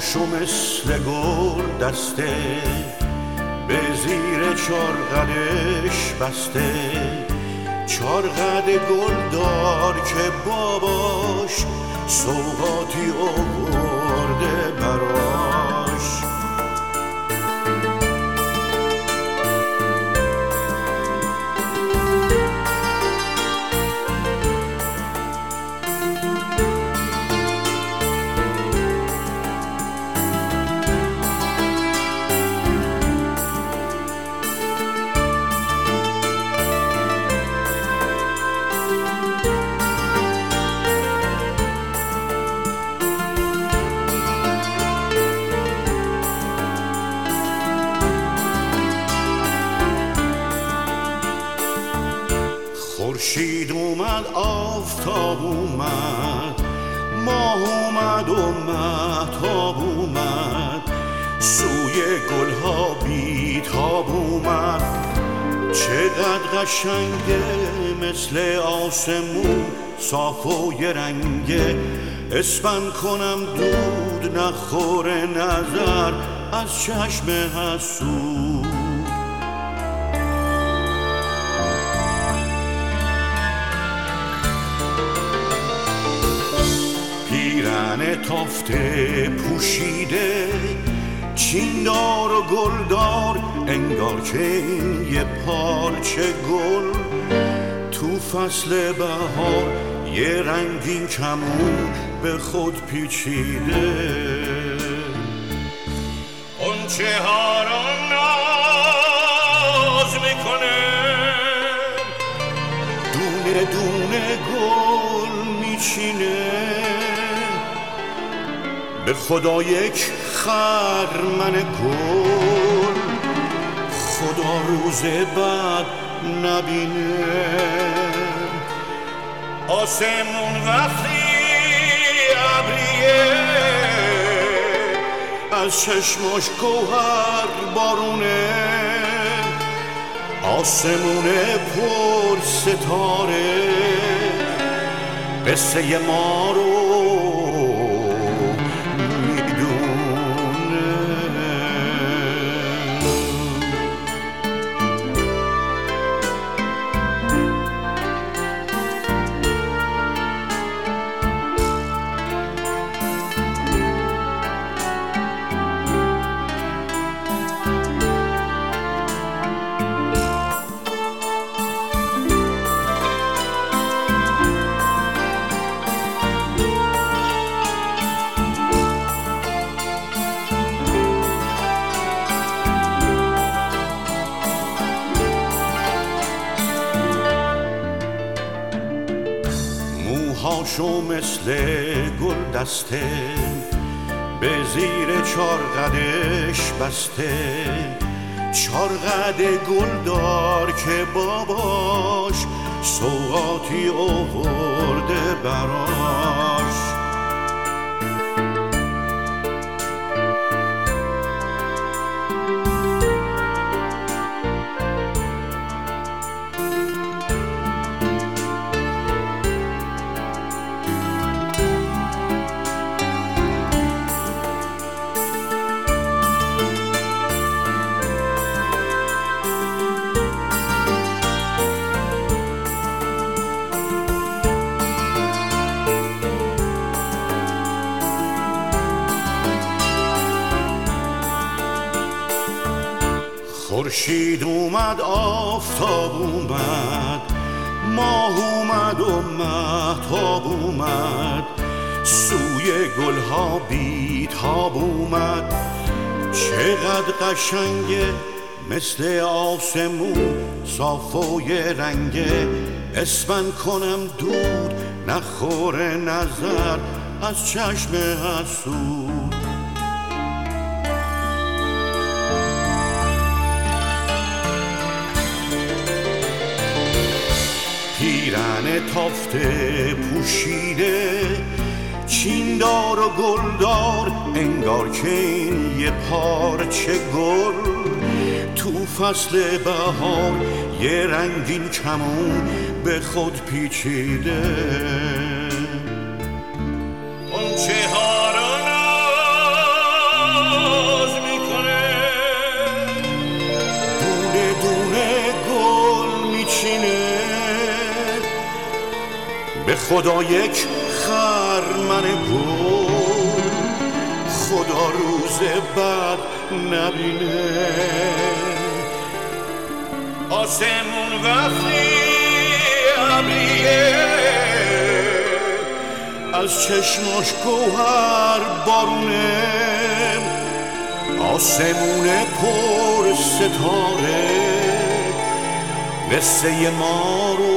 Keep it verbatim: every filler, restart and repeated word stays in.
موهاشو مثل گل دسته به زیر چارقدش بسته، چارقد گل دار که باباش سوغاتی آورده براش. خورشید اومد، آفتاب اومد، ماه اومد و مهتاب اومد، سوی گلها بیتاب اومد. چقدر قشنگه مثل آسمون صاف و یه رنگه، اسپن کنم دود نخوره نظر از چشم حسود. پیرن تافته پوشیده، چیندار و گلدار، انگار که این یه پارچه گل تو فصل بهار یه رنگین کمون به خود پیچیده. غنچه ها رو ناز میکنه، دونه دونه گل میچینه، به خدا یک خرمن گل خدا روز بعد نبینه. آسمون وقتی ابریه، از چشماش گوهر بارونه، آسمون پر ستاره قصه ما رو موهاشو مثل گل دسته به زیر چارقدش بسته، چارقد گل دار که باباش سوغاتی آورده براش. خورشید اومد، آفتاب اومد، ماه اومد و مهتاب اومد، سوی گلها بیتاب اومد. چقدر قشنگه مثل آسمون صاف و یه رنگه، اسپن کنم دود نخوره نظر از چشم حسود. پیرن تافته پوشیده، چیندار و گلدار، انگار که این یه پارچه گل تو فصل بهار یه رنگین کمون به خود پیچیده. غنچه ها رو به خدا یک خرمن گل خدا روز بعد نبینه. آسمون وقتی ابریه از چشماش گوهر بارونه، آسمون پر ستاره قصه ما رو